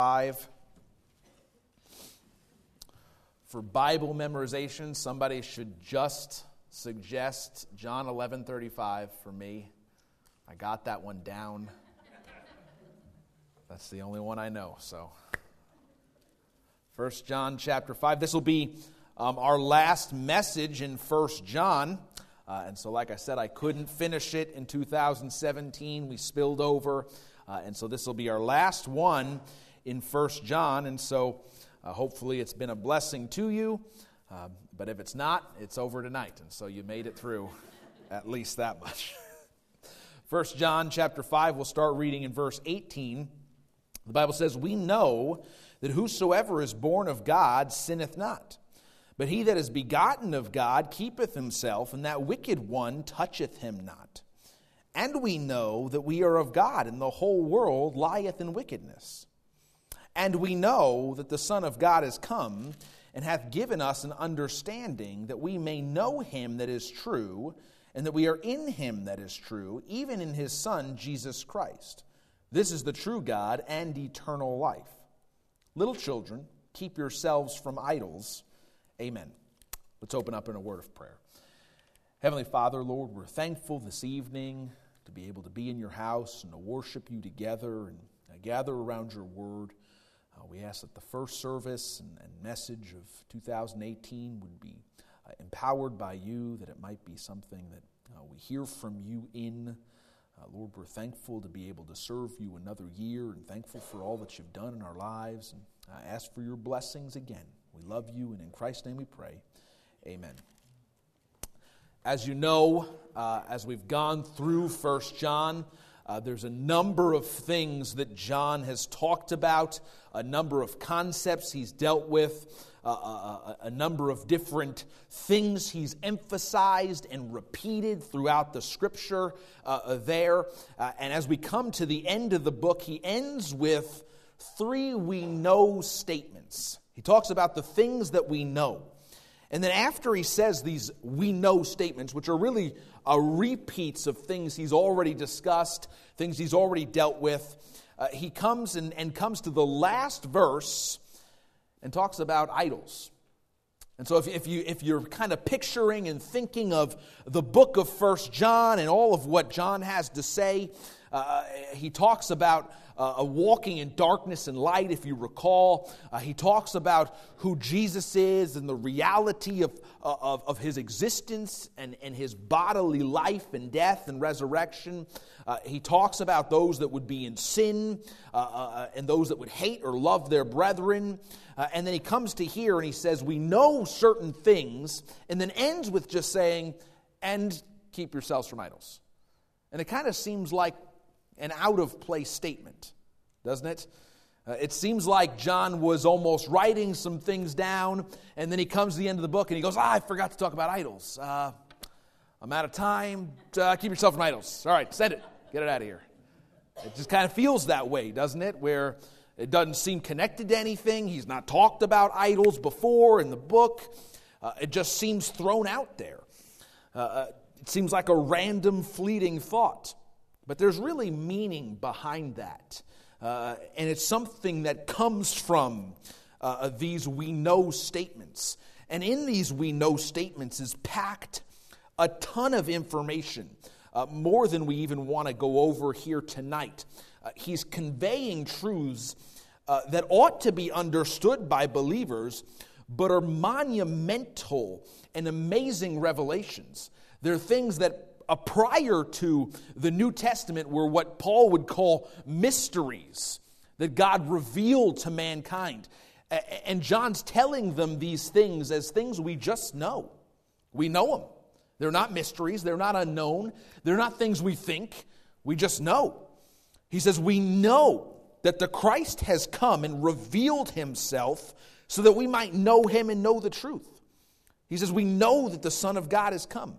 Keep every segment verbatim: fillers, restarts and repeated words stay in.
Five. For Bible memorization, somebody should just suggest John eleven thirty-five for me. I got that one down. That's the only one I know. So, First John chapter five. This will be um, our last message in First John. Uh, and so, like I said, I couldn't finish it in two thousand seventeen. We spilled over. Uh, and so this will be our last one in First John, and so uh, hopefully it's been a blessing to you, uh, but if it's not, it's over tonight, and so you made it through at least that much. First John chapter five, we'll start reading in verse eighteen. The Bible says, "We know that whosoever is born of God sinneth not, but he that is begotten of God keepeth himself, and that wicked one toucheth him not. And we know that we are of God, and the whole world lieth in wickedness. And we know that the Son of God is come, and hath given us an understanding, that we may know him that is true, and that we are in him that is true, even in his Son, Jesus Christ. This is the true God and eternal life. Little children, keep yourselves from idols." Amen. Let's open up in a word of prayer. Heavenly Father, Lord, we're thankful this evening to be able to be in your house and to worship you together and uh, gather around your word. Uh, we ask that the first service and, and message of two thousand eighteen would be uh, empowered by you, that it might be something that uh, we hear from you in. Uh, Lord, we're thankful to be able to serve you another year and thankful for all that you've done in our lives. And I ask for your blessings again. We love you, and in Christ's name we pray. Amen. As you know, uh, as we've gone through First John, uh, there's a number of things that John has talked about, a number of concepts he's dealt with, uh, a, a number of different things he's emphasized and repeated throughout the Scripture uh, there. Uh, and as we come to the end of the book, he ends with three we know statements. He talks about the things that we know. And then after he says these we know statements, which are really uh, repeats of things he's already discussed, things he's already dealt with, uh, he comes and, and comes to the last verse and talks about idols. And so if, if, you, if you're kind of picturing and thinking of the book of First John and all of what John has to say, uh, he talks about Uh, a walking in darkness and light, if you recall. Uh, he talks about who Jesus is and the reality of, of, of his existence and, and his bodily life and death and resurrection. Uh, he talks about those that would be in sin uh, uh, and those that would hate or love their brethren. Uh, and then he comes to here and he says, we know certain things, and then ends with just saying, and keep yourselves from idols. And it kind of seems like an out-of-place statement, doesn't it? Uh, it seems like John was almost writing some things down, and then he comes to the end of the book and he goes, ah, I forgot to talk about idols. Uh, I'm out of time. Uh, keep yourself from idols. All right, send it. Get it out of here. It just kind of feels that way, doesn't it? Where it doesn't seem connected to anything. He's not talked about idols before in the book. Uh, it just seems thrown out there. Uh, it seems like a random, fleeting thought. But there's really meaning behind that. Uh, and it's something that comes from uh, these we know statements. And in these we know statements is packed a ton of information, uh, more than we even want to go over here tonight. Uh, he's conveying truths uh, that ought to be understood by believers, but are monumental and amazing revelations. They're things that Uh, prior to the New Testament were what Paul would call mysteries that God revealed to mankind. A- and John's telling them these things as things we just know. We know them. They're not mysteries. They're not unknown. They're not things we think. We just know. He says, we know that the Christ has come and revealed himself so that we might know him and know the truth. He says, we know that the Son of God has come.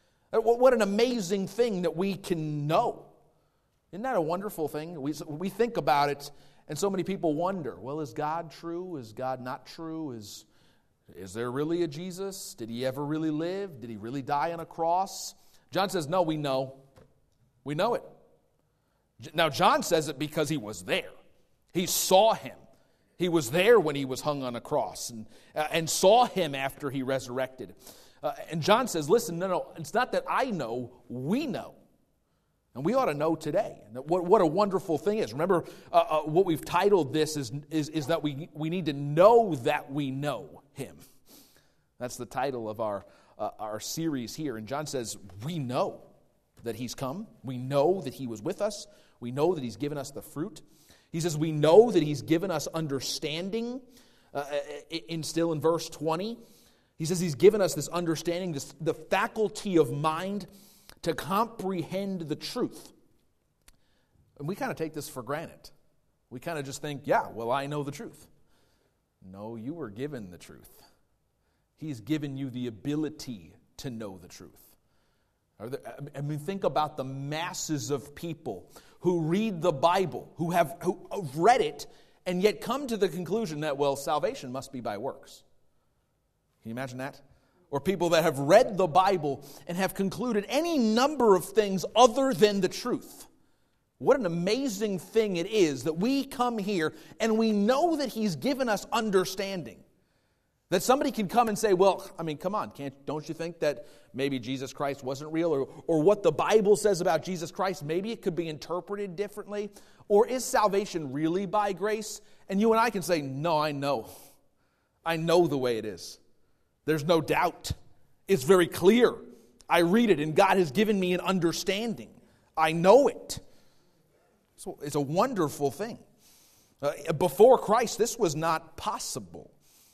What an amazing thing that we can know. Isn't that a wonderful thing? We, we think about it, and so many people wonder, well, is God true? Is God not true? Is, is there really a Jesus? Did he ever really live? Did he really die on a cross? John says, no, we know. We know it. Now, John says it because he was there. He saw him. He was there when he was hung on a cross and, uh, and saw him after he resurrected. Uh, and John says, listen, no, no, it's not that I know, we know. And we ought to know today. What, what a wonderful thing is. Remember, uh, uh, what we've titled this is, is, is that we, we need to know that we know him. That's the title of our, uh, our series here. And John says, we know that he's come. We know that he was with us. We know that he's given us the fruit. He says we know that he's given us understanding. Uh, in still in verse twenty, he says he's given us this understanding, this, the faculty of mind to comprehend the truth. And we kind of take this for granted. We kind of just think, yeah, well, I know the truth. No, you were given the truth. He's given you the ability to know the truth. I mean, think about the masses of people who read the Bible, who have, who have read it, and yet come to the conclusion that, well, salvation must be by works. Can you imagine that? Or people that have read the Bible and have concluded any number of things other than the truth. What an amazing thing it is that we come here and we know that he's given us understanding. That somebody can come and say, well, I mean, come on, can't, don't you think that maybe Jesus Christ wasn't real? Or, or what the Bible says about Jesus Christ, maybe it could be interpreted differently? Or is salvation really by grace? And you and I can say, no, I know. I know the way it is. There's no doubt. It's very clear. I read it and God has given me an understanding. I know it. So it's a wonderful thing. Uh, before Christ, this was not possible.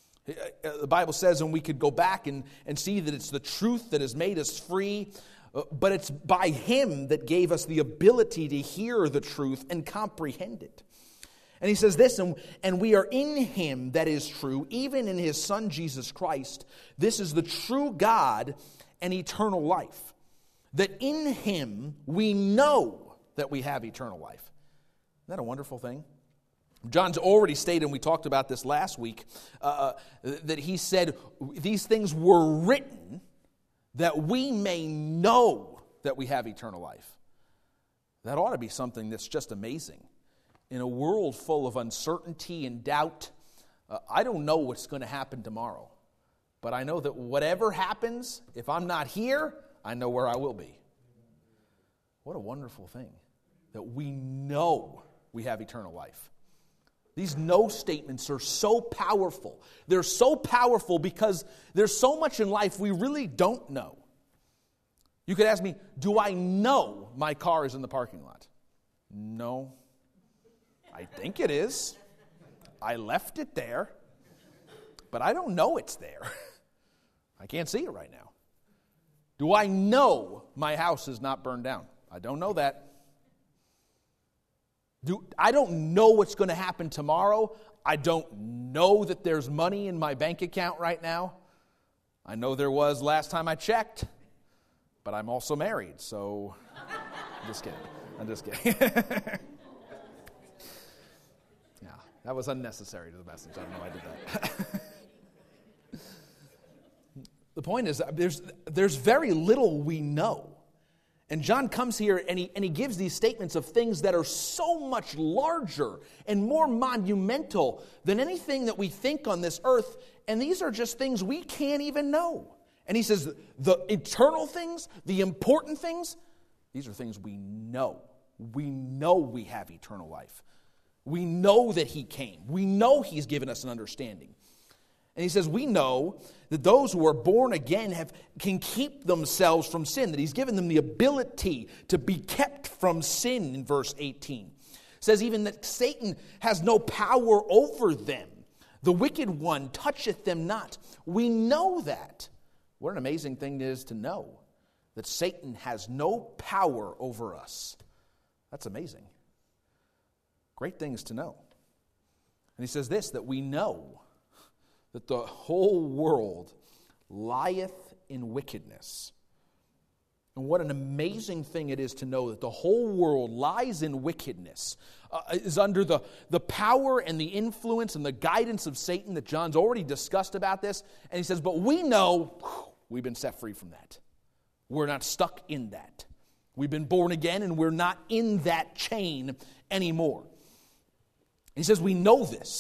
The Bible says, and we could go back and, and see that it's the truth that has made us free, uh, but it's by him that gave us the ability to hear the truth and comprehend it. And he says this, and, and we are in him that is true, even in his Son Jesus Christ. This is the true God and eternal life. That in him we know that we have eternal life. Isn't that a wonderful thing? John's already stated, and we talked about this last week, uh, that he said these things were written that we may know that we have eternal life. That ought to be something that's just amazing. In a world full of uncertainty and doubt, uh, I don't know what's going to happen tomorrow. But I know that whatever happens, if I'm not here, I know where I will be. What a wonderful thing that we know we have eternal life. These no statements are so powerful. They're so powerful because there's so much in life we really don't know. You could ask me, do I know my car is in the parking lot? No. I think it is. I left it there. But I don't know it's there. I can't see it right now. Do I know my house is not burned down? I don't know that. Do, I don't know what's going to happen tomorrow. I don't know that there's money in my bank account right now. I know there was last time I checked, but I'm also married, so I'm just kidding. I'm just kidding. Yeah, that was unnecessary to the message. I don't know why I did that. The point is, there's, there's very little we know. And John comes here and he, and he gives these statements of things that are so much larger and more monumental than anything that we think on this earth. And these are just things we can't even know. And he says the eternal things, the important things, these are things we know. We know we have eternal life. We know that he came. We know he's given us an understanding. And he says, we know that those who are born again have can keep themselves from sin, that he's given them the ability to be kept from sin in verse eighteen. It says even that Satan has no power over them. The wicked one toucheth them not. We know that. What an amazing thing it is to know that Satan has no power over us. That's amazing. Great things to know. And he says this, that we know that the whole world lieth in wickedness. And what an amazing thing it is to know that the whole world lies in wickedness, uh, is under the, the power and the influence and the guidance of Satan that John's already discussed about this. And he says, but we know whew, we've been set free from that. We're not stuck in that. We've been born again and we're not in that chain anymore. He says we know this.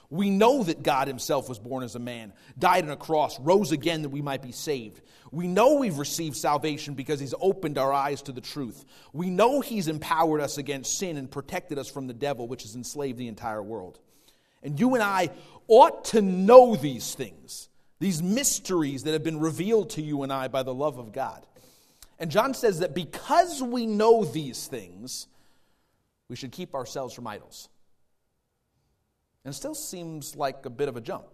We know that God himself was born as a man, died on a cross, rose again that we might be saved. We know we've received salvation because he's opened our eyes to the truth. We know he's empowered us against sin and protected us from the devil, which has enslaved the entire world. And you and I ought to know these things, these mysteries that have been revealed to you and I by the love of God. And John says that because we know these things, we should keep ourselves from idols. And it still seems like a bit of a jump.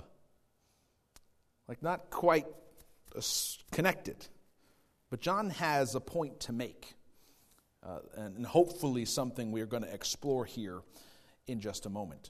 Like not quite connected. But John has a point to make. Uh, and hopefully something we're going to explore here in just a moment.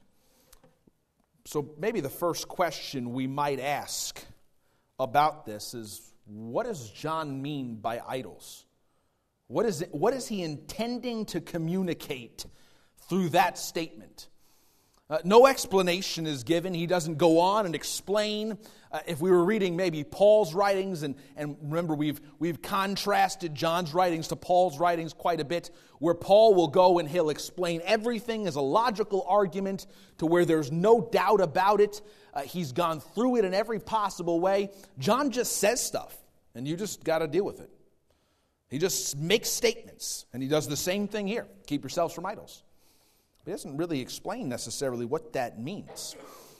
So maybe the first question we might ask about this is, what does John mean by idols? What is it, what is he intending to communicate through that statement? Uh, no explanation is given. He doesn't go on and explain. Uh, if we were reading maybe Paul's writings, and, and remember we've we've contrasted John's writings to Paul's writings quite a bit, where Paul will go and he'll explain everything as a logical argument to where there's no doubt about it. Uh, he's gone through it in every possible way. John just says stuff, and you just got to deal with it. He just makes statements, and he does the same thing here. Keep yourselves from idols. He doesn't really explain necessarily what that means.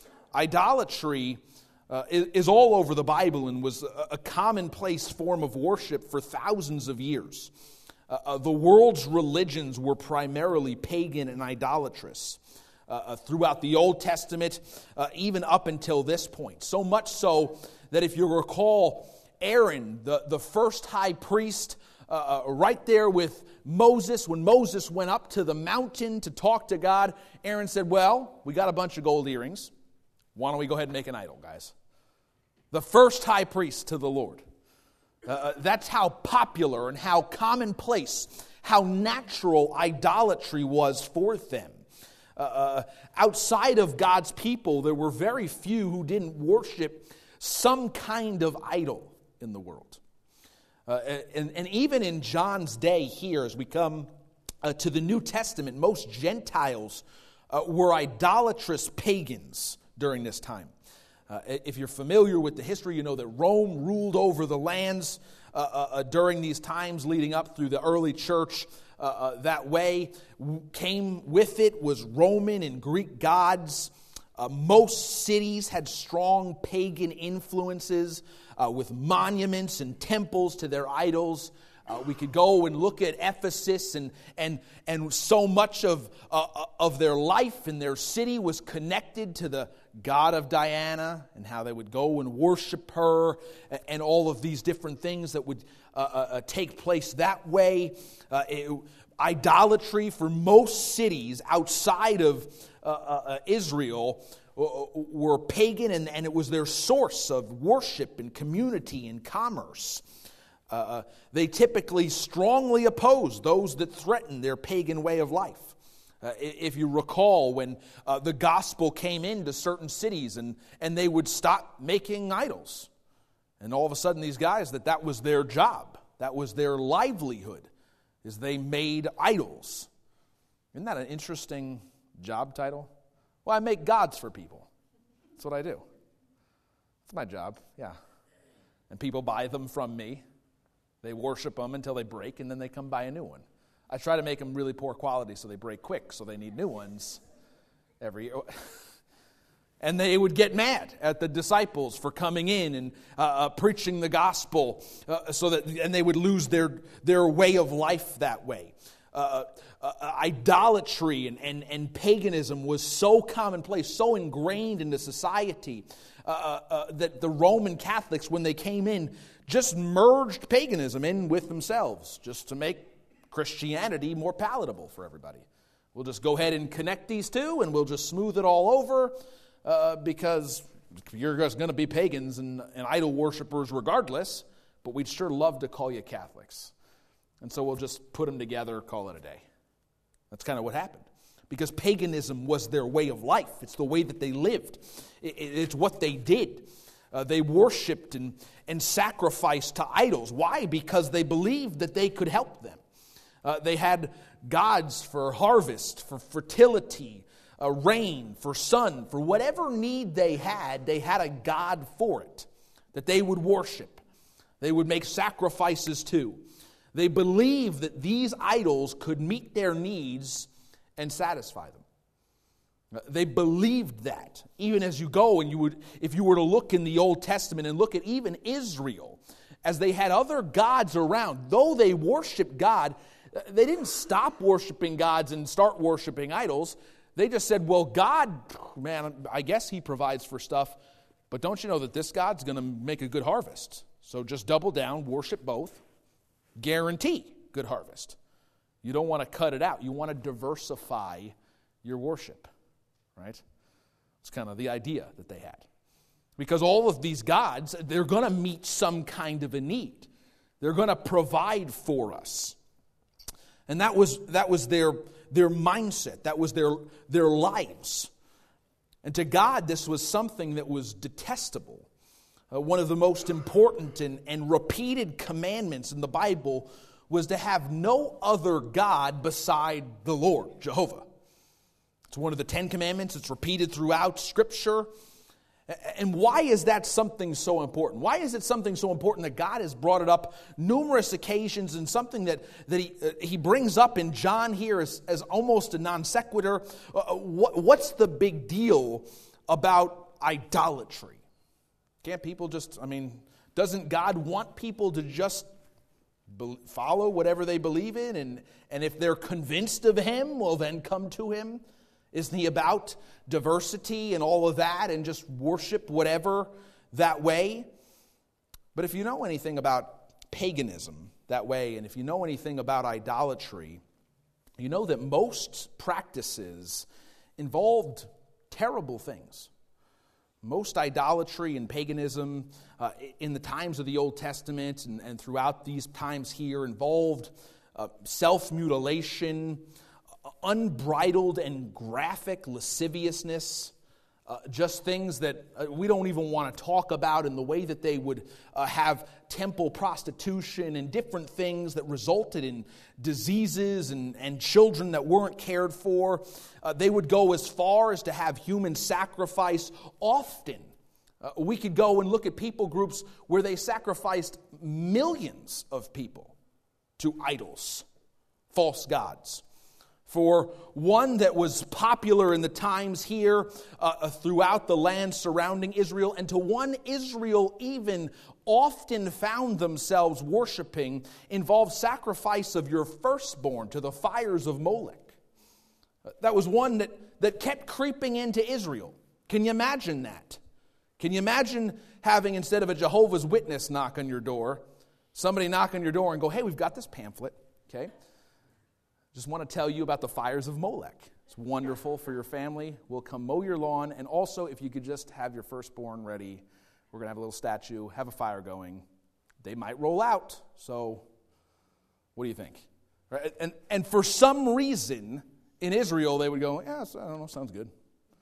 Idolatry uh, is, is all over the Bible and was a, a commonplace form of worship for thousands of years. Uh, uh, the world's religions were primarily pagan and idolatrous uh, uh, throughout the Old Testament, uh, even up until this point. So much so that if you recall, Aaron, the, the first high priest, Uh, uh, right there with Moses, when Moses went up to the mountain to talk to God, Aaron said, well, we got a bunch of gold earrings. Why don't we go ahead and make an idol, guys? The first high priest to the Lord. Uh, that's how popular and how commonplace, how natural idolatry was for them. Uh, uh, outside of God's people, there were very few who didn't worship some kind of idol in the world. Uh, and, and even in John's day here, as we come uh, to the New Testament, most Gentiles uh, were idolatrous pagans during this time. Uh, if you're familiar with the history, you know that Rome ruled over the lands uh, uh, during these times leading up through the early church. Uh, uh, that way came with it was Roman and Greek gods. Uh, most cities had strong pagan influences uh, with monuments and temples to their idols. Uh, we could go and look at Ephesus, and and and so much of uh, of their life and their city was connected to the god of Diana, and how they would go and worship her, and, and all of these different things that would uh, uh, take place that way. Uh, it, idolatry for most cities outside of uh, uh, Israel were pagan, and, and it was their source of worship and community and commerce. Uh, they typically strongly opposed those that threatened their pagan way of life. Uh, if you recall, when uh, the gospel came into certain cities, and, and they would stop making idols. And all of a sudden these guys, that that was their job. That was their livelihood, is they made idols. Isn't that an interesting job title? Well, I make gods for people. That's what I do. It's my job, yeah. And people buy them from me. They worship them until they break, and then they come buy a new one. I try to make them really poor quality so they break quick, so they need new ones every year. And they would get mad at the disciples for coming in and uh, uh, preaching the gospel, uh, so that, and they would lose their, their way of life that way. Uh, uh, idolatry and, and, and paganism was so commonplace, so ingrained into society, uh, uh, that the Roman Catholics, when they came in, just merged paganism in with themselves, just to make Christianity more palatable for everybody. We'll just go ahead and connect these two, and we'll just smooth it all over, uh, because you're just going to be pagans and, and idol worshipers regardless, but we'd sure love to call you Catholics. And so we'll just put them together, call it a day. That's kind of what happened. Because paganism was their way of life. It's the way that they lived. It's what they did. Uh, they worshipped and, and sacrificed to idols. Why? Because they believed that they could help them. Uh, they had gods for harvest, for fertility, uh, rain, for sun, for whatever need they had, they had a god for it that they would worship. They would make sacrifices to. They believed that these idols could meet their needs and satisfy them. They believed that. Even as you go and you would, if you were to look in the Old Testament and look at even Israel, as they had other gods around, though they worshiped God, they didn't stop worshiping gods and start worshiping idols. They just said, well, God, man, I guess he provides for stuff, but don't you know that this God's going to make a good harvest? So just double down, worship both, guarantee good harvest. You don't want to cut it out. You want to diversify your worship, right? It's kind of the idea that they had. Because all of these gods, they're going to meet some kind of a need. They're going to provide for us. And that was that was their, their mindset. That was their, their lives. And to God, this was something that was detestable. Uh, one of the most important and, and repeated commandments in the Bible was to have no other God beside the Lord, Jehovah. It's one of the Ten Commandments. It's repeated throughout Scripture. And why is that something so important? Why is it something so important that God has brought it up numerous occasions, and something that, that he, uh, he brings up in John here as, as almost a non sequitur? Uh, what, what's the big deal about idolatry? Can't people just, I mean, doesn't God want people to just be, follow whatever they believe in? And, and if they're convinced of him, well, then come to him. Isn't he about diversity and all of that and just worship whatever that way? But if you know anything about paganism that way, and if you know anything about idolatry, you know that most practices involved terrible things. Most idolatry and paganism uh, in the times of the Old Testament and, and throughout these times here involved uh, self-mutilation, unbridled and graphic lasciviousness, uh, just things that uh, we don't even want to talk about, in the way that they would uh, have temple prostitution and different things that resulted in diseases and, and children that weren't cared for. Uh, they would go as far as to have human sacrifice often. Uh, we could go and look at people groups where they sacrificed millions of people to idols, false gods. For one that was popular in the times here uh, throughout the land surrounding Israel, and to one Israel even often found themselves worshiping, involved sacrifice of your firstborn to the fires of Molech. That was one that, that kept creeping into Israel. Can you imagine that? Can you imagine having, instead of a Jehovah's Witness knock on your door, somebody knock on your door and go, hey, we've got this pamphlet, okay? Just want to tell you about the fires of Molech. It's wonderful for your family. We'll come mow your lawn. And also, if you could just have your firstborn ready, we're going to have a little statue, have a fire going. They might roll out. So, what do you think? Right? And, and for some reason, in Israel, they would go, yeah, I don't know, sounds good.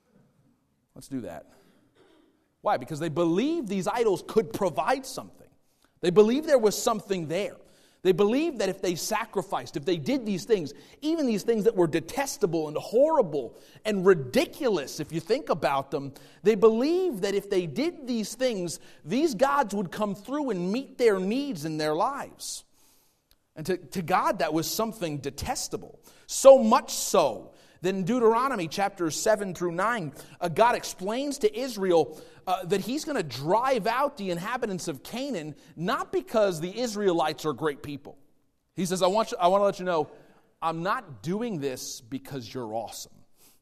Let's do that. Why? Because they believed these idols could provide something. They believed there was something there. They believed that if they sacrificed, if they did these things, even these things that were detestable and horrible and ridiculous, if you think about them, they believed that if they did these things, these gods would come through and meet their needs in their lives. And to, to God, that was something detestable. So much so that in Deuteronomy chapters seven through nine, uh, God explains to Israel uh, that he's going to drive out the inhabitants of Canaan, not because the Israelites are great people. He says, I want you, I want to let you know, I'm not doing this because you're awesome.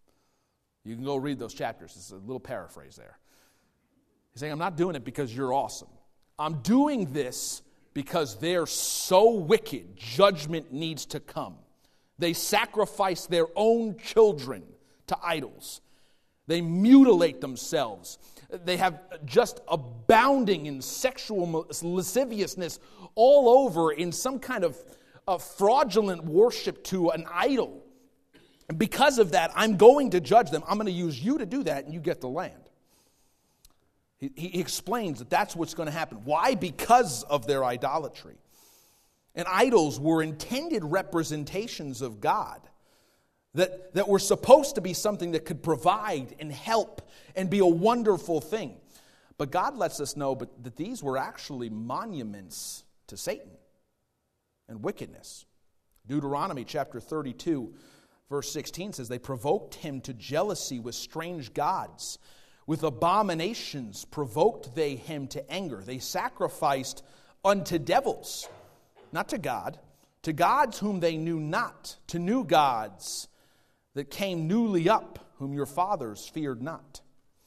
You can go read those chapters. It's a little paraphrase there. He's saying, I'm not doing it because you're awesome. I'm doing this because they're so wicked, judgment needs to come. They sacrifice their own children to idols. They mutilate themselves. They have just abounding in sexual lasciviousness all over in some kind of uh, fraudulent worship to an idol. And because of that, I'm going to judge them. I'm going to use you to do that, and you get the land. He, he explains that that's what's going to happen. Why? Because of their idolatry. And idols were intended representations of God. that, that were supposed to be something that could provide and help and be a wonderful thing. But God lets us know but, that these were actually monuments to Satan and wickedness. Deuteronomy chapter thirty-two, verse sixteen says, they provoked him to jealousy with strange gods. With abominations provoked they him to anger. They sacrificed unto devils, not to God, to gods whom they knew not, to new gods that came newly up, whom your fathers feared not.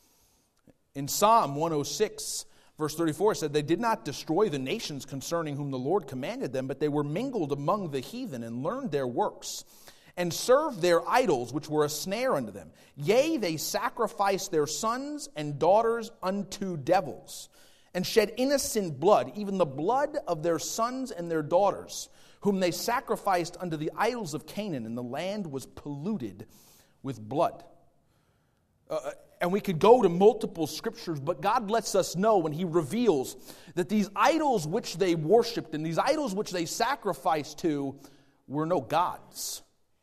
In Psalm one oh six, verse thirty-four, it said, they did not destroy the nations concerning whom the Lord commanded them, but they were mingled among the heathen and learned their works, and served their idols, which were a snare unto them. Yea, they sacrificed their sons and daughters unto devils, and shed innocent blood, even the blood of their sons and their daughters, whom they sacrificed unto the idols of Canaan, and the land was polluted with blood. Uh, and we could go to multiple scriptures, but God lets us know when He reveals that these idols which they worshipped and these idols which they sacrificed to were no gods.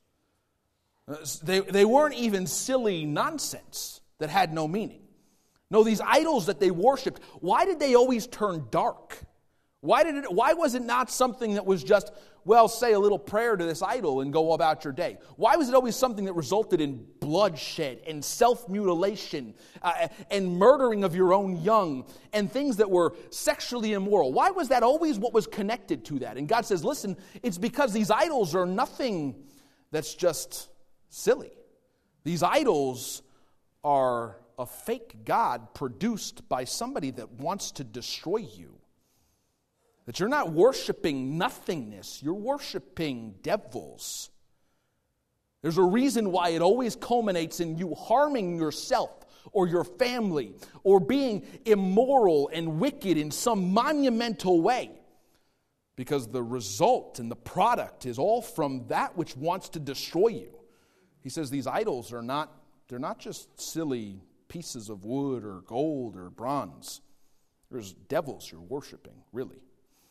They, they weren't even silly nonsense that had no meaning. No, these idols that they worshipped, why did they always turn dark? Why did it? Why was it not something that was just, well, say a little prayer to this idol and go about your day? Why was it always something that resulted in bloodshed and self-mutilation uh, and murdering of your own young and things that were sexually immoral? Why was that always what was connected to that? And God says, listen, it's because these idols are nothing that's just silly. These idols are a fake God produced by somebody that wants to destroy you. That you're not worshiping nothingness, you're worshiping devils. There's a reason why it always culminates in you harming yourself or your family or being immoral and wicked in some monumental way. Because the result and the product is all from that which wants to destroy you. He says these idols are not, they're not just silly pieces of wood or gold or bronze. There's devils you're worshiping, really.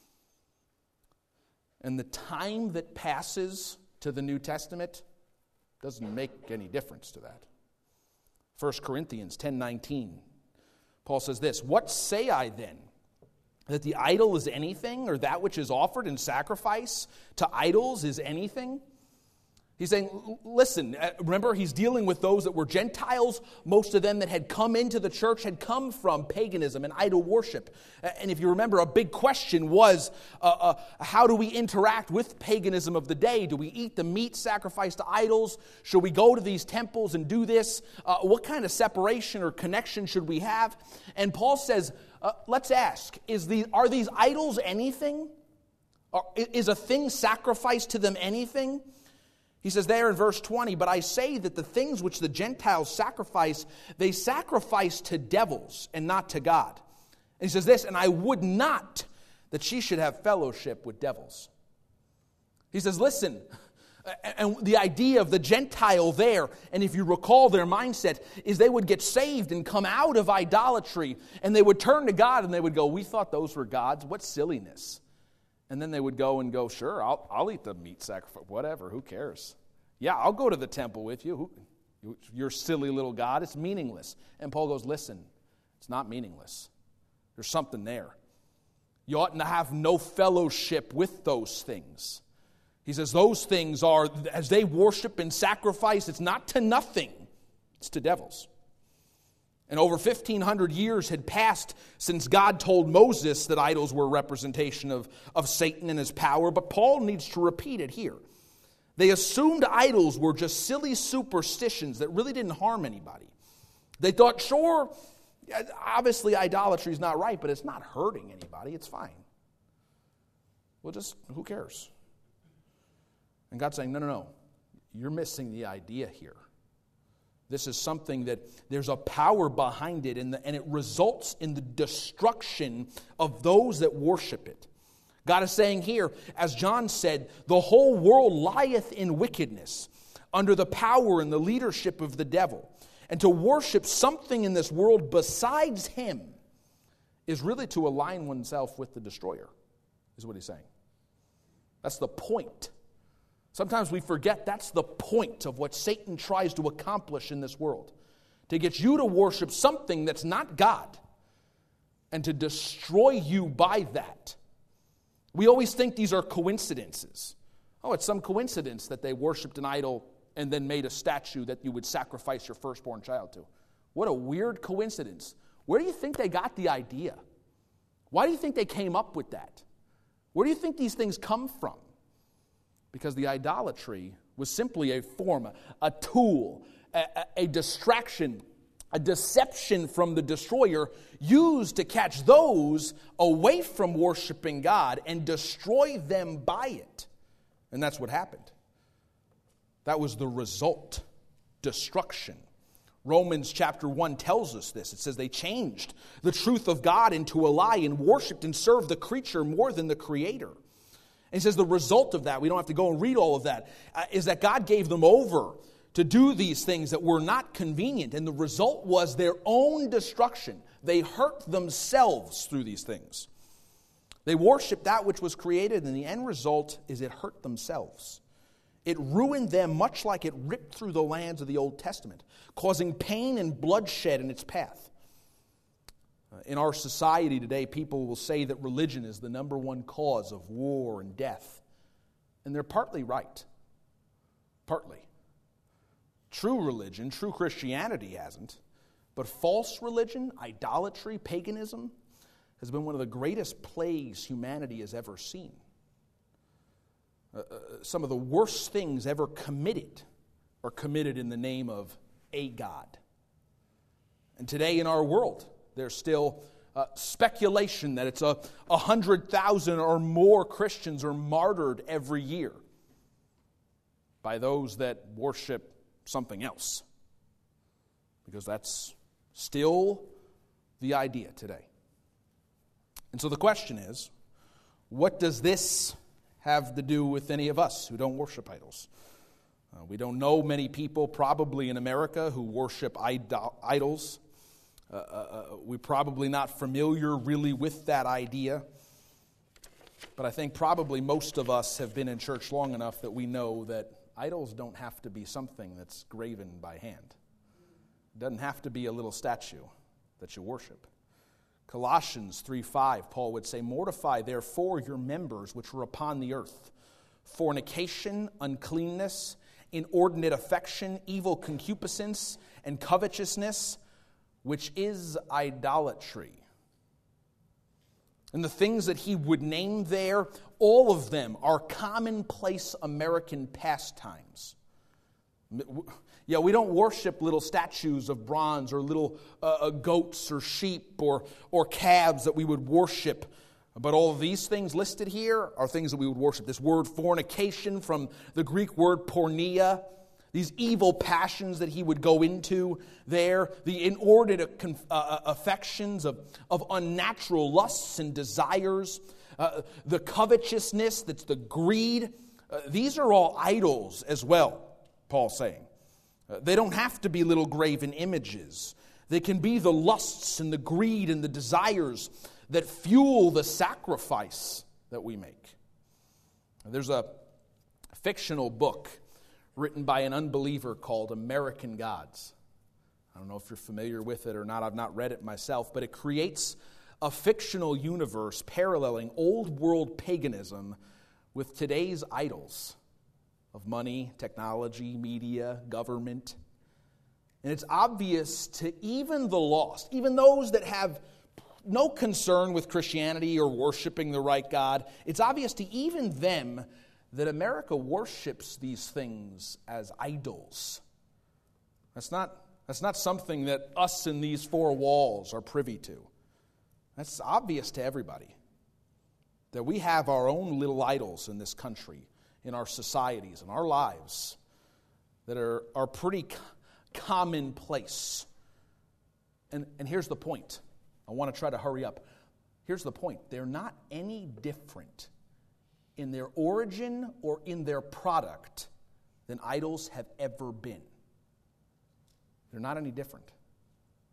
And the time that passes to the New Testament doesn't make any difference to that. First Corinthians ten nineteen, Paul says this, what say I then? That the idol is anything, or that which is offered in sacrifice to idols is anything? He's saying, listen, remember he's dealing with those that were Gentiles. Most of them that had come into the church had come from paganism and idol worship. And if you remember, a big question was, uh, uh, how do we interact with paganism of the day? Do we eat the meat sacrificed to idols? Should we go to these temples and do this? Uh, what kind of separation or connection should we have? And Paul says, uh, let's ask, is the, are these idols anything? Or is a thing sacrificed to them anything? He says there in verse twenty, but I say that the things which the Gentiles sacrifice, they sacrifice to devils and not to God. And he says this, and I would not that she should have fellowship with devils. He says, listen, and the idea of the Gentile there, and if you recall their mindset, is they would get saved and come out of idolatry, and they would turn to God and they would go, we thought those were gods, what silliness. And then they would go and go, sure, I'll, I'll eat the meat sacrifice, whatever, who cares? Yeah, I'll go to the temple with you. Who, your silly little God, it's meaningless. And Paul goes, listen, it's not meaningless. There's something there. You ought to have no fellowship with those things. He says those things are, as they worship and sacrifice, it's not to nothing, it's to devils. And over fifteen hundred years had passed since God told Moses that idols were a representation of, of Satan and his power. But Paul needs to repeat it here. They assumed idols were just silly superstitions that really didn't harm anybody. They thought, sure, obviously idolatry is not right, but it's not hurting anybody. It's fine. Well, just, who cares? And God's saying, no, no, no. You're missing the idea here. This is something that there's a power behind it, and, the, and it results in the destruction of those that worship it. God is saying here, as John said, the whole world lieth in wickedness under the power and the leadership of the devil. And to worship something in this world besides him is really to align oneself with the destroyer, is what he's saying. That's the point Sometimes we forget that's the point of what Satan tries to accomplish in this world. To get you to worship something that's not God and to destroy you by that. We always think these are coincidences. Oh, it's some coincidence that they worshipped an idol and then made a statue that you would sacrifice your firstborn child to. What a weird coincidence. Where do you think they got the idea? Why do you think they came up with that? Where do you think these things come from? Because the idolatry was simply a form, a tool, a, a distraction, a deception from the destroyer used to catch those away from worshiping God and destroy them by it. And that's what happened. That was the result, destruction. Romans chapter one tells us this. It says they changed the truth of God into a lie and worshiped and served the creature more than the Creator. And he says the result of that, we don't have to go and read all of that, uh, is that God gave them over to do these things that were not convenient. And the result was their own destruction. They hurt themselves through these things. They worshiped that which was created, and the end result is it hurt themselves. It ruined them much like it ripped through the lands of the Old Testament, causing pain and bloodshed in its path. Uh, in our society today, people will say that religion is the number one cause of war and death. And they're partly right. Partly. True religion, true Christianity hasn't. But false religion, idolatry, paganism, has been one of the greatest plagues humanity has ever seen. Uh, uh, some of the worst things ever committed are committed in the name of a God. And today in our world, there's still uh, speculation that it's a, a hundred thousand or more Christians are martyred every year by those that worship something else. Because that's still the idea today. And so the question is, what does this have to do with any of us who don't worship idols? Uh, we don't know many people probably in America who worship idol- idols. Uh, uh, we're probably not familiar really with that idea. But I think probably most of us have been in church long enough that we know that idols don't have to be something that's graven by hand. It doesn't have to be a little statue that you worship. Colossians three five, Paul would say, "Mortify therefore your members which are upon the earth, fornication, uncleanness, inordinate affection, evil concupiscence, and covetousness, which is idolatry." And the things that he would name there, all of them are commonplace American pastimes. Yeah, we don't worship little statues of bronze or little uh, goats or sheep or, or calves that we would worship. But all of these things listed here are things that we would worship. This word fornication from the Greek word porneia, these evil passions that he would go into there, the inordinate uh, affections of, of unnatural lusts and desires, uh, the covetousness, that's the greed. Uh, these are all idols as well, Paul's saying. Uh, they don't have to be little graven images. They can be the lusts and the greed and the desires that fuel the sacrifice that we make. There's a fictional book written by an unbeliever called American Gods. I don't know if you're familiar with it or not. I've not read it myself, but it creates a fictional universe paralleling old world paganism with today's idols of money, technology, media, government. And it's obvious to even the lost, even those that have no concern with Christianity or worshiping the right God, it's obvious to even them that America worships these things as idols. That's not, that's not something that us in these four walls are privy to. That's obvious to everybody. That we have our own little idols in this country, in our societies, in our lives, that are, are pretty commonplace. And, and here's the point. I want to try to hurry up. Here's the point. They're not any different in their origin or in their product than idols have ever been. They're not any different.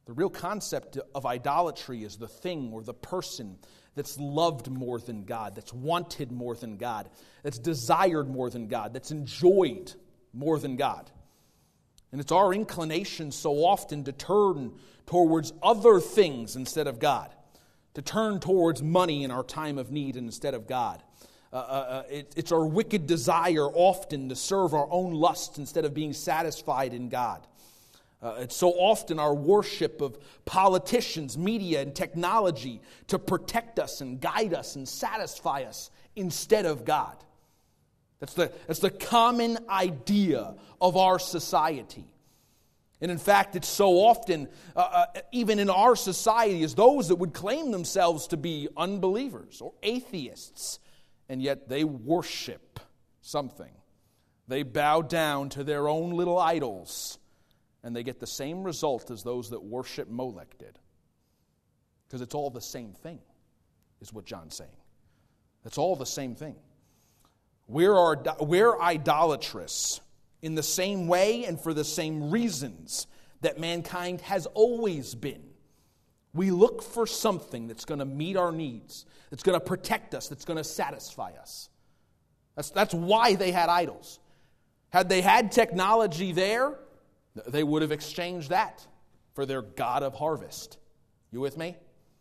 The real concept of idolatry is the thing or the person that's loved more than God, that's wanted more than God, that's desired more than God, that's enjoyed more than God. And it's our inclination so often to turn towards other things instead of God, to turn towards money in our time of need instead of God. Uh, uh, it, it's our wicked desire often to serve our own lusts instead of being satisfied in God. Uh, it's so often our worship of politicians, media, and technology to protect us and guide us and satisfy us instead of God. That's the, that's the common idea of our society. And in fact, it's so often, uh, uh, even in our society, as those that would claim themselves to be unbelievers or atheists, and yet they worship something. They bow down to their own little idols, and they get the same result as those that worship Molech did. Because it's all the same thing, is what John's saying. It's all the same thing. We're, our, we're idolatrous in the same way and for the same reasons that mankind has always been. We look for something that's going to meet our needs, that's going to protect us, that's going to satisfy us. That's, that's why they had idols. Had they had technology there, they would have exchanged that for their God of harvest. You with me?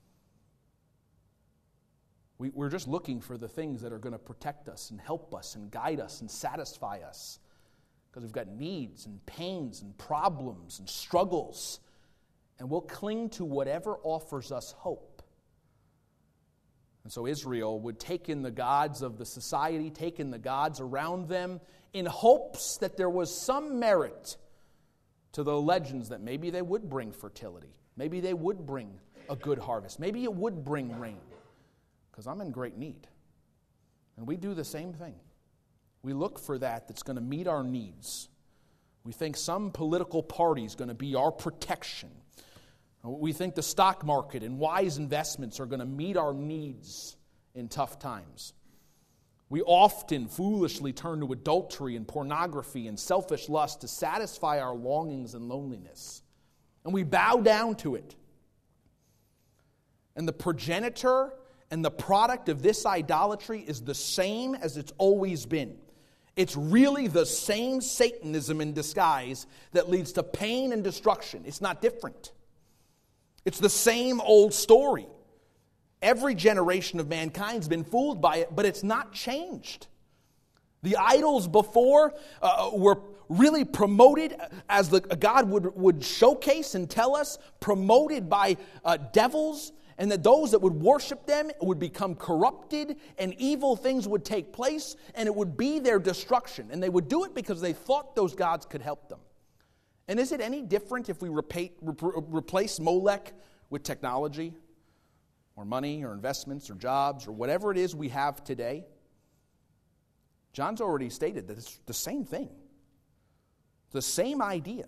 We, we're just looking for the things that are going to protect us and help us and guide us and satisfy us. Because we've got needs and pains and problems and struggles. And we'll cling to whatever offers us hope. And so Israel would take in the gods of the society, take in the gods around them, in hopes that there was some merit to the legends that maybe they would bring fertility. Maybe they would bring a good harvest. Maybe it would bring rain. Because I'm in great need. And we do the same thing. We look for that that's going to meet our needs. We think some political party is going to be our protection. We think the stock market and wise investments are going to meet our needs in tough times. We often foolishly turn to adultery and pornography and selfish lust to satisfy our longings and loneliness. And we bow down to it. And the progenitor and the product of this idolatry is the same as it's always been. It's really the same Satanism in disguise that leads to pain and destruction. It's not different. It's the same old story. Every generation of mankind's been fooled by it, but it's not changed. The idols before uh, were really promoted, as the God would, would showcase and tell us, promoted by uh, devils, and that those that would worship them would become corrupted, and evil things would take place, and it would be their destruction. And they would do it because they thought those gods could help them. And is it any different if we repa- re- replace Molech with technology, or money, or investments, or jobs, or whatever it is we have today? John's already stated that it's the same thing. The same idea.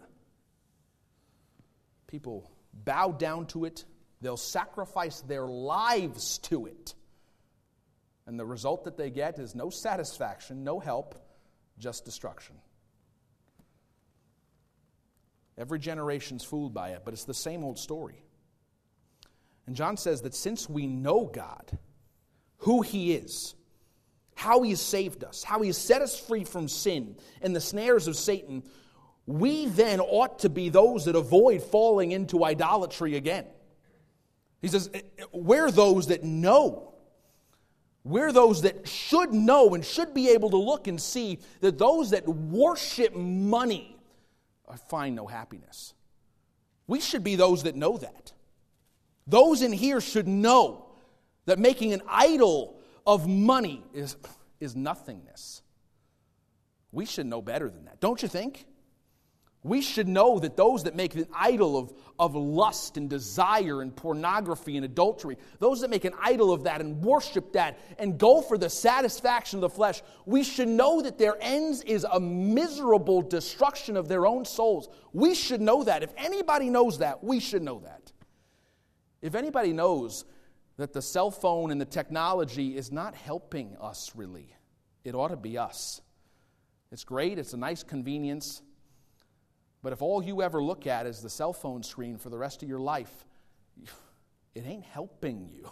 People bow down to it. They'll sacrifice their lives to it. And the result that they get is no satisfaction, no help, just destruction. Every generation's fooled by it, but it's the same old story. And John says that since we know God, who He is, how He has saved us, how He has set us free from sin and the snares of Satan, we then ought to be those that avoid falling into idolatry again. He says, we're those that know. We're those that should know and should be able to look and see that those that worship money find no happiness. We should be those that know that. Those in here should know that making an idol of money is, is nothingness. We should know better than that, don't you think? We should know that those that make an idol of, of lust and desire and pornography and adultery, those that make an idol of that and worship that and go for the satisfaction of the flesh, we should know that their ends is a miserable destruction of their own souls. We should know that. If anybody knows that, we should know that. If anybody knows that the cell phone and the technology is not helping us really, it ought to be us. It's great. It's a nice convenience. But if all you ever look at is the cell phone screen for the rest of your life, it ain't helping you. I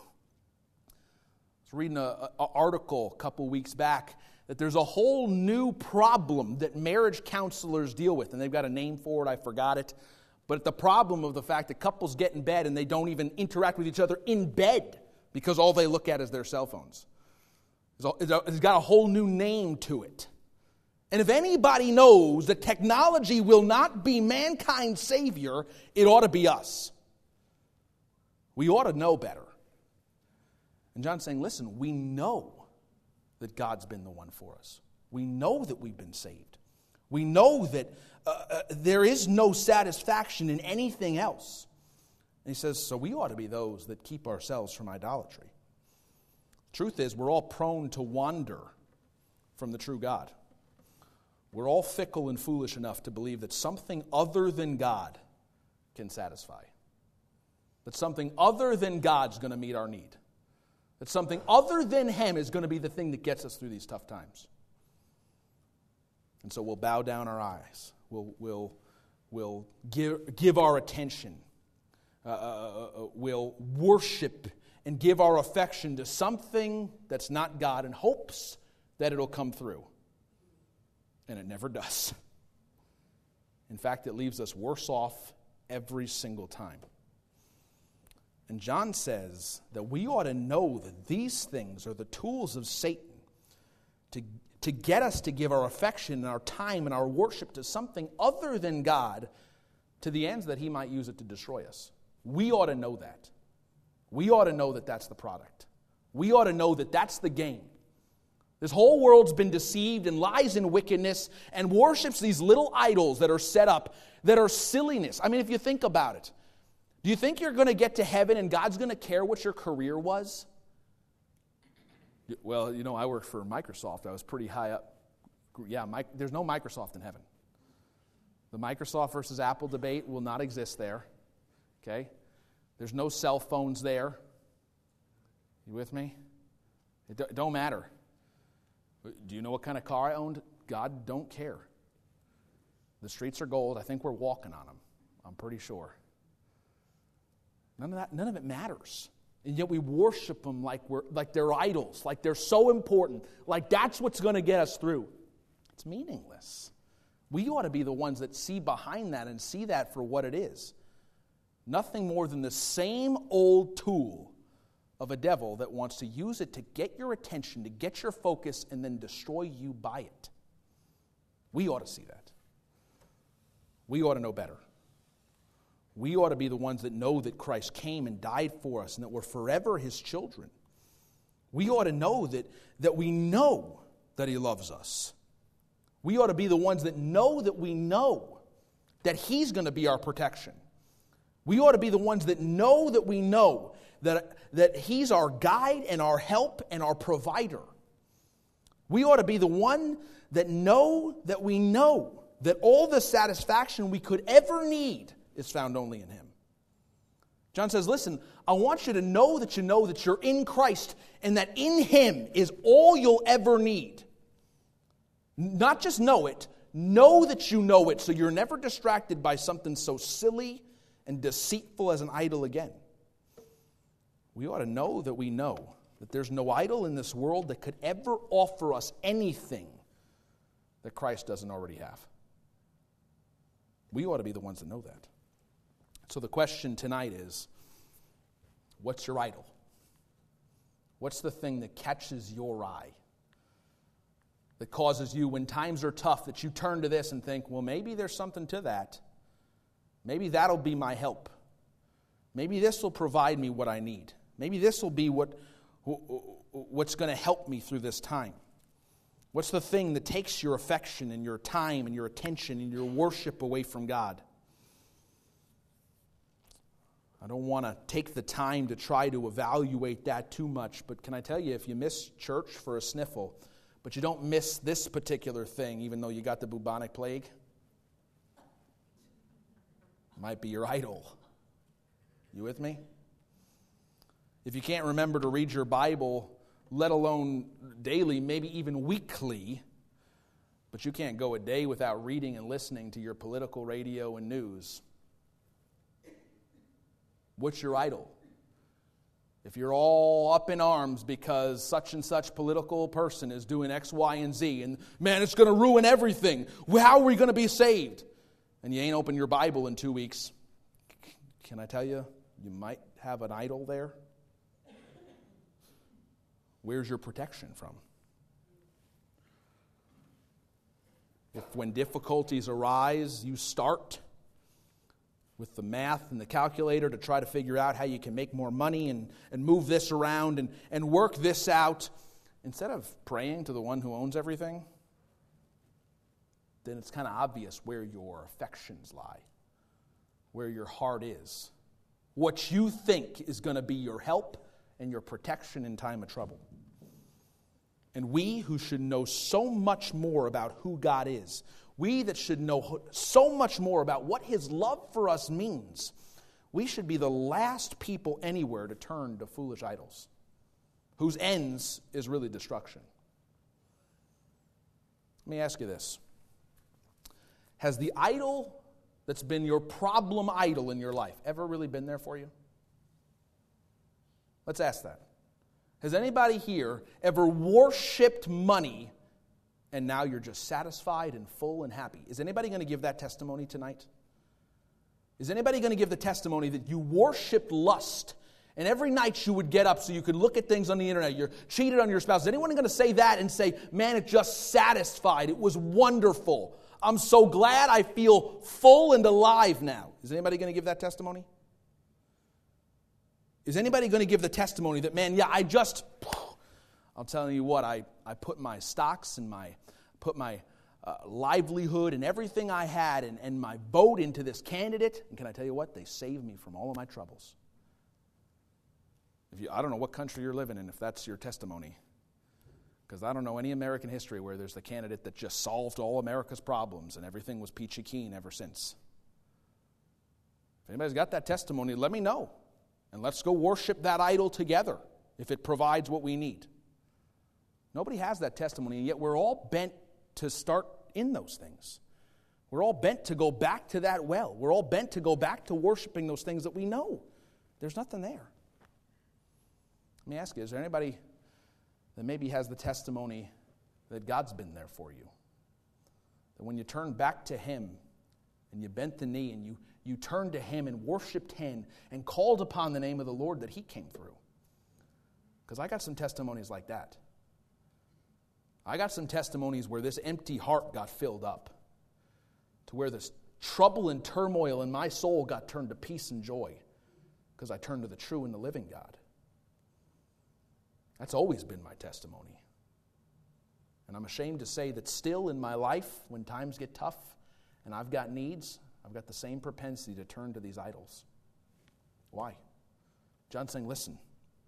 was reading an article a couple weeks back that there's a whole new problem that marriage counselors deal with, and they've got a name for it, I forgot it. But the problem of the fact that couples get in bed and they don't even interact with each other in bed because all they look at is their cell phones. It's got a whole new name to it. And if anybody knows that technology will not be mankind's savior, it ought to be us. We ought to know better. And John's saying, listen, we know that God's been the one for us. We know that we've been saved. We know that uh, uh, there is no satisfaction in anything else. And he says, so we ought to be those that keep ourselves from idolatry. Truth is, we're all prone to wander from the true God. We're all fickle and foolish enough to believe that something other than God can satisfy. That something other than God's going to meet our need. That something other than Him is going to be the thing that gets us through these tough times. And so we'll bow down our eyes. We'll, we'll, we'll give, give our attention. Uh, uh, uh, we'll worship and give our affection to something that's not God in hopes that it'll come through. And it never does. In fact, it leaves us worse off every single time. And John says that we ought to know that these things are the tools of Satan to, to get us to give our affection and our time and our worship to something other than God to the ends that he might use it to destroy us. We ought to know that. We ought to know that that's the product. We ought to know that that's the game. This whole world's been deceived and lies in wickedness and worships these little idols that are set up that are silliness. I mean, if you think about it, do you think you're going to get to heaven and God's going to care what your career was? Well, you know, I worked for Microsoft. I was pretty high up. Yeah, Mike, there's no Microsoft in heaven. The Microsoft versus Apple debate will not exist there. Okay? There's no cell phones there. You with me? It, do, it don't matter. Do you know what kind of car I owned? God don't care. The streets are gold. I think we're walking on them. I'm pretty sure. None of that, none of it matters. And yet we worship them like we're like they're idols, like they're so important, like that's what's going to get us through. It's meaningless. We ought to be the ones that see behind that and see that for what it is. Nothing more than the same old tool of a devil that wants to use it to get your attention, to get your focus, and then destroy you by it. We ought to see that. We ought to know better. We ought to be the ones that know that Christ came and died for us and that we're forever His children. We ought to know that, that we know that He loves us. We ought to be the ones that know that we know that He's going to be our protection. We ought to be the ones that know that we know that, that He's our guide and our help and our provider. We ought to be the one that know that we know that all the satisfaction we could ever need is found only in Him. John says, listen, I want you to know that you know that you're in Christ and that in Him is all you'll ever need. Not just know it, know that you know it so you're never distracted by something so silly and deceitful as an idol again. We ought to know that we know that there's no idol in this world that could ever offer us anything that Christ doesn't already have. We ought to be the ones that know that. So the question tonight is, what's your idol? What's the thing that catches your eye? That causes you, when times are tough, that you turn to this and think, well, maybe there's something to that. Maybe that'll be my help. Maybe this will provide me what I need. Maybe this will be what, what's going to help me through this time. What's the thing that takes your affection and your time and your attention and your worship away from God? I don't want to take the time to try to evaluate that too much, but can I tell you, if you miss church for a sniffle, but you don't miss this particular thing, even though you got the bubonic plague, it might be your idol. You with me? If you can't remember to read your Bible, let alone daily, maybe even weekly, But you can't go a day without reading and listening to your political radio and news. What's your idol? If you're all up in arms because such and such political person is doing X, Y, and Z, and man, it's going to ruin everything. How are we going to be saved? And you ain't opened your Bible in two weeks. Can I tell you, you might have an idol there? Where's your protection from? If when difficulties arise, you start with the math and the calculator to try to figure out how you can make more money and, and move this around and, and work this out, instead of praying to the one who owns everything, then it's kind of obvious where your affections lie, where your heart is, what you think is going to be your help and your protection in time of trouble. And we who should know so much more about who God is, we that should know so much more about what His love for us means, we should be the last people anywhere to turn to foolish idols, whose ends is really destruction. Let me ask you this. Has the idol that's been your problem idol in your life ever really been there for you? Let's ask that. Has anybody here ever worshipped money and now you're just satisfied and full and happy? Is anybody going to give that testimony tonight? Is anybody going to give the testimony that you worshipped lust and every night you would get up so you could look at things on the internet, you're cheated on your spouse? Is anyone going to say that and say, man, it just satisfied, it was wonderful, I'm so glad I feel full and alive now? Is anybody going to give that testimony? Is anybody going to give the testimony that, man, yeah, I just, I'm telling you what, I, I put my stocks and my, put my uh, livelihood and everything I had and, and my vote into this candidate, and can I tell you what? They saved me from all of my troubles. If you, I don't know what country you're living in if that's your testimony, because I don't know any American history where there's the candidate that just solved all America's problems and everything was peachy keen ever since. If anybody's got that testimony, let me know. And let's go worship that idol together if it provides what we need. Nobody has that testimony, and yet we're all bent to start in those things. We're all bent to go back to that well. We're all bent to go back to worshiping those things that we know. There's nothing there. Let me ask you, is there anybody that maybe has the testimony that God's been there for you? That when you turn back to Him and you bent the knee and you You turned to Him and worshiped Him and called upon the name of the Lord, that He came through. Because I got some testimonies like that. I got some testimonies where this empty heart got filled up, to where this trouble and turmoil in my soul got turned to peace and joy, because I turned to the true and the living God. That's always been my testimony. And I'm ashamed to say that still in my life, when times get tough and I've got needs, I've got the same propensity to turn to these idols. Why? John's saying, listen,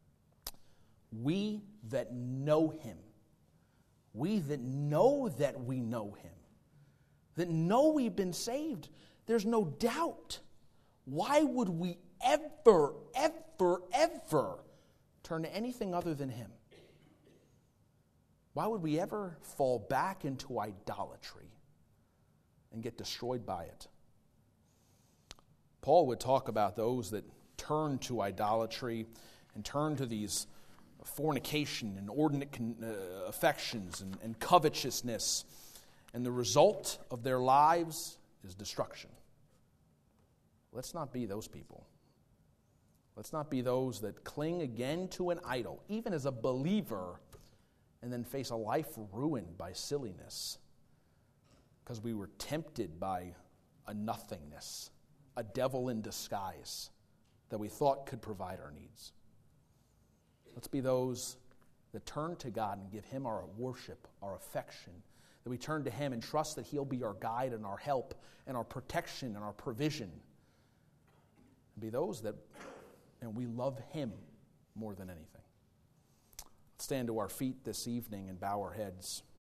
we that know Him, we that know that we know Him, that know we've been saved, there's no doubt. Why would we ever, ever, ever turn to anything other than Him? Why would we ever fall back into idolatry and get destroyed by it? Paul would talk about those that turn to idolatry and turn to these fornication and inordinate uh, affections and, and covetousness, and the result of their lives is destruction. Let's not be those people. Let's not be those that cling again to an idol, even as a believer, and then face a life ruined by silliness because we were tempted by a nothingness, a devil in disguise that we thought could provide our needs. Let's be those that turn to God and give Him our worship, our affection, that we turn to Him and trust that He'll be our guide and our help and our protection and our provision. And be those that, and we love Him more than anything. Let's stand to our feet this evening and bow our heads.